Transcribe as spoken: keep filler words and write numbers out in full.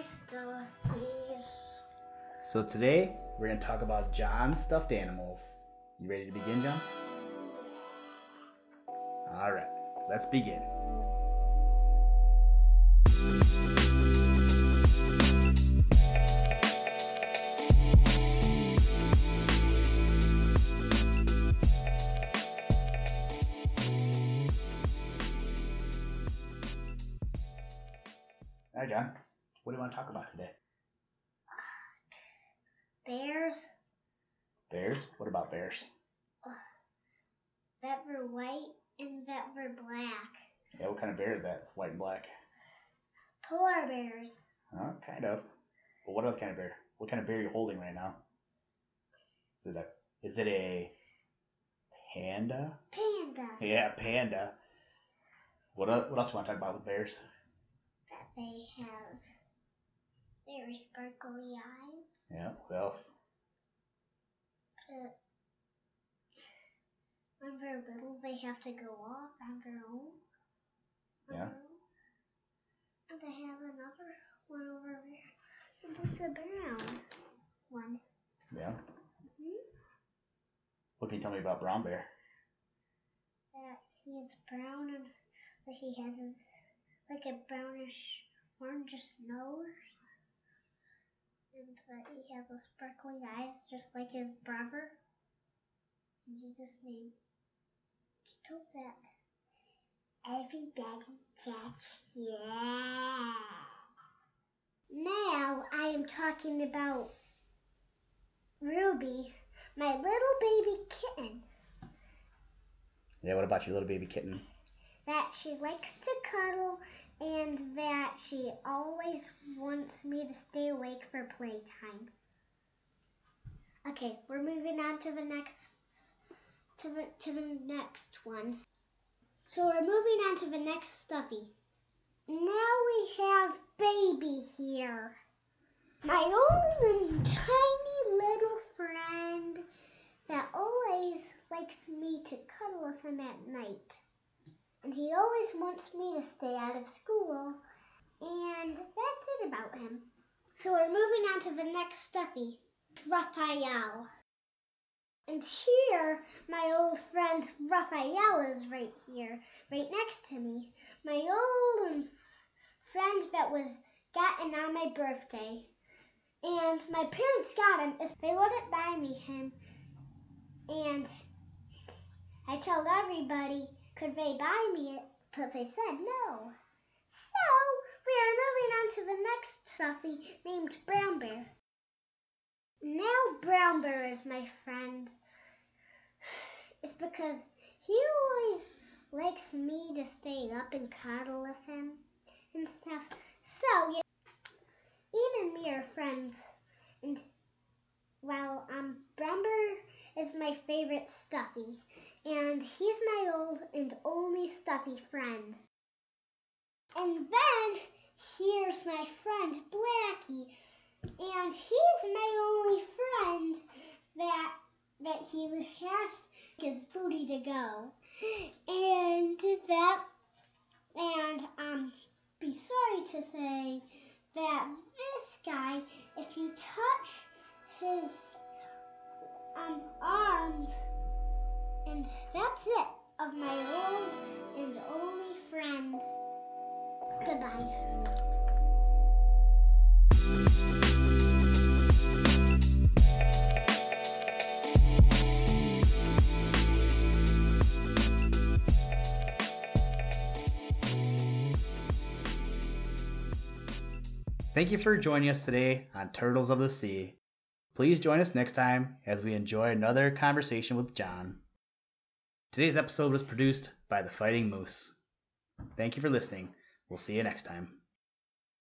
stuffies. So today, we're going to talk about John's stuffed animals. You ready to begin, John? All right, let's begin. All right, John, what do you want to talk about today? Bears Bears? What about bears? that were white and that were black. Yeah, what kind of bear is that? It's white and black. Polar bears. Uh, kind of. But what other kind of bear? What kind of bear are you holding right now? Is it a, is it a panda? Panda. Yeah, panda. What else, what else you want to talk about with bears? That they have very sparkly eyes. Yeah, what else? Uh, when they're little, they have to go off on their own. On Yeah. their own. And they have another one over there. And it's a brown one. Yeah. Mm-hmm. What can you tell me about brown bear? That he's brown and that he has his like a brownish orangish nose. And that he has a sparkly eyes just like his brother. And you just need just hope that everybody gets yeah. Now I am talking about Ruby, my little baby kitten. Yeah, what about your little baby kitten? That she likes to cuddle and that she always wants me to stay awake for playtime. Okay, we're moving on to the next to the to the next one. So we're moving on to the next stuffy. Now we have baby here. My own tiny little friend that always likes me to cuddle with him at night. And he always wants me to stay out of school. And that's it about him. So we're moving on to the next stuffy, Raphael. And here, my old friend Raphael is right here, right next to me. My old friend that was gotten on my birthday. And my parents got him. They wouldn't buy me him. And I told everybody, could they buy me it? But they said no. So we are moving on to the next stuffy named Brown Bear. Now Brown Bear is my friend. It's because he always likes me to stay up and cuddle with him and stuff. So yeah, Ian and me are friends. And well, um, Brown Bear is my favorite stuffy. And he's my old and only stuffy friend. And then here's my friend Blackie. And he's my only friend that that he has his booty to go. And that and um be sorry to say that this guy, if you touch his um arms, and that's it of my old and only friend. Goodbye. Thank you for joining us today on Turtles of the Sea. Please join us next time as we enjoy another conversation with John. Today's episode was produced by The Fighting Moose. Thank you for listening. We'll see you next time.